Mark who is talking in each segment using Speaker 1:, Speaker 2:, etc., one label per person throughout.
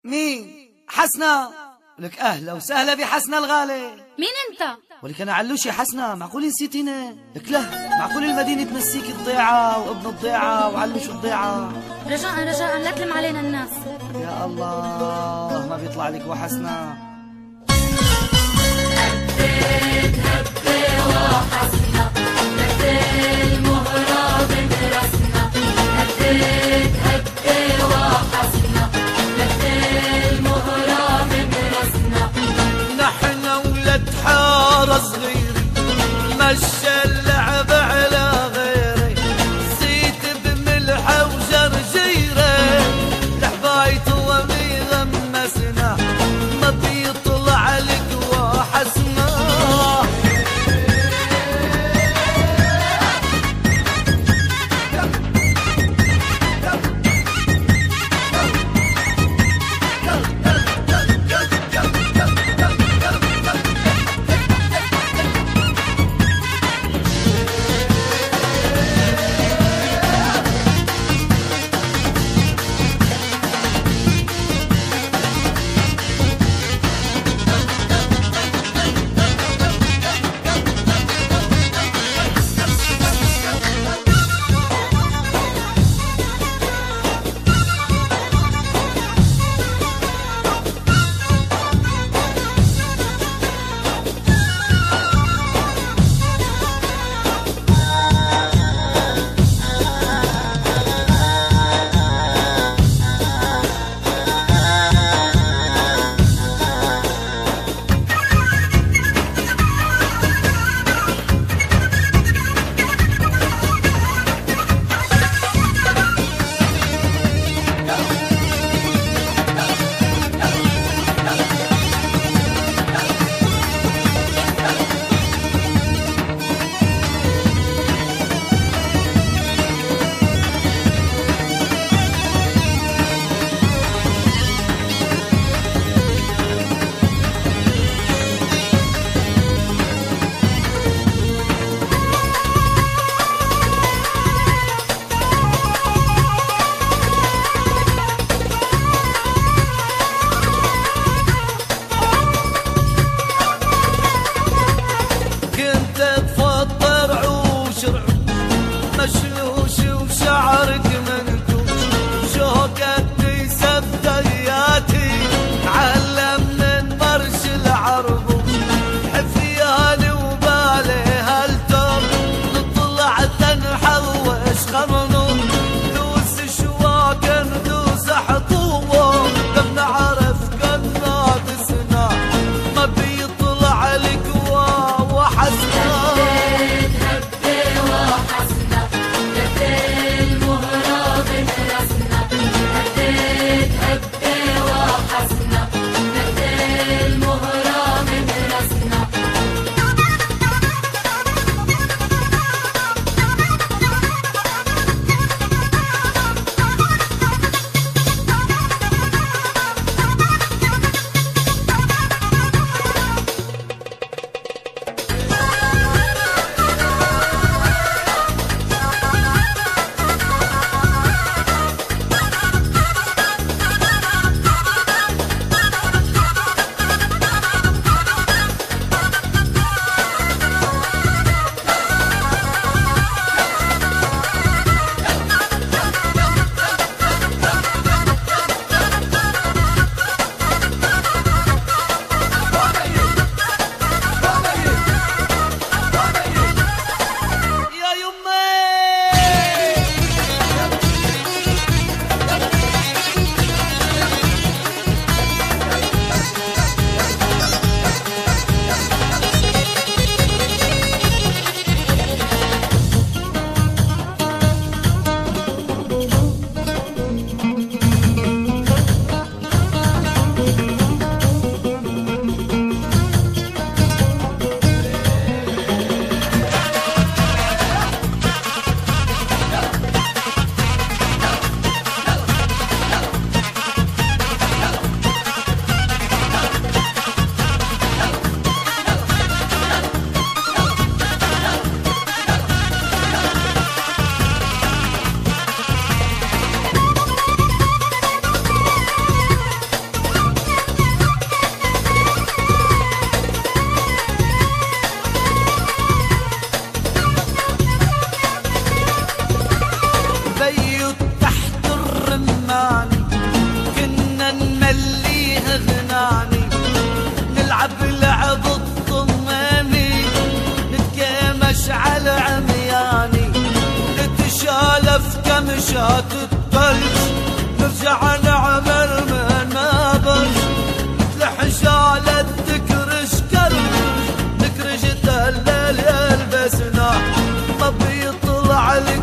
Speaker 1: مين؟ حسنة. لك أهلا وسهلا بحسنة الغالي.
Speaker 2: مين أنت؟
Speaker 1: ولك أنا علوش يا حسنة، معقول نسيتيني؟ لك لا، معقول المدينة تنسيك الضيعة وابن الضيعة وعلوش الضيعة؟
Speaker 2: رجاء لا تلم علينا الناس.
Speaker 1: يا الله ما بيطلع لك وحسنة.
Speaker 3: هبيت وحسنة المهرة من رسنا. هبيت وحسنة المهرة من رسنا.
Speaker 4: نحن ولد حارة صغيرة مشى اللعب على غيري. زيت بملحة وجرجيرة لحبايت ومي غمسنا. ما بيطلع لك وحسنا. فات الثلج نرجع نعمل من ما برج مثل حشالة تكرش كرش تكرش تهلل يلبسنا ما بيطلع لك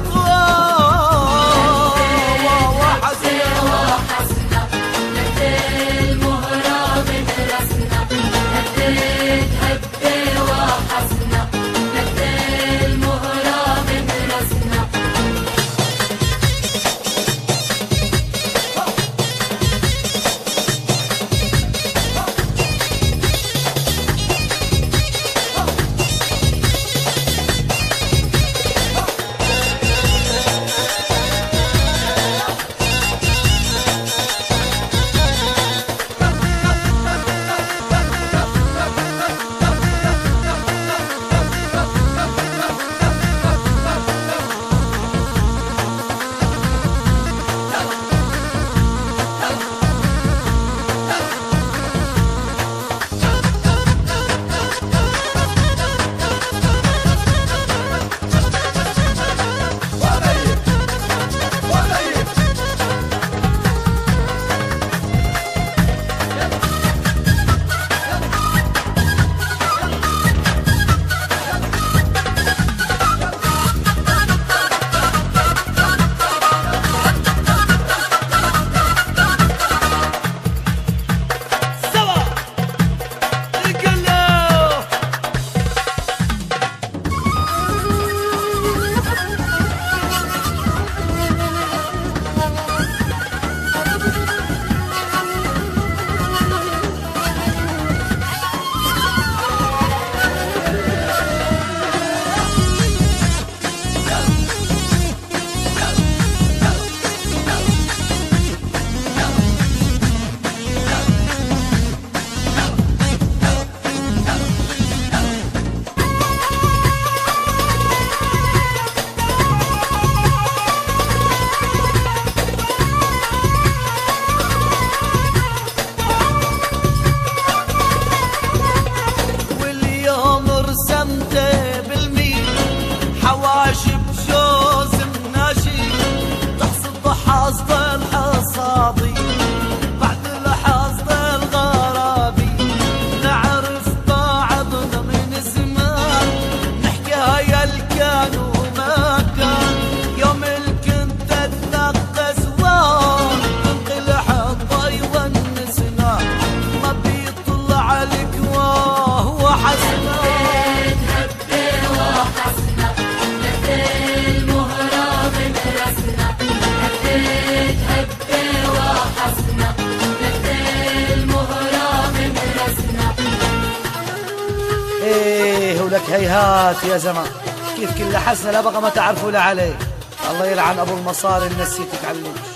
Speaker 1: لك هيهات يا زمان كيف كل حسنة لا بقى ما تعرفوا لا عليه. الله يلعن أبو المصاري اللي نسيتك عليه.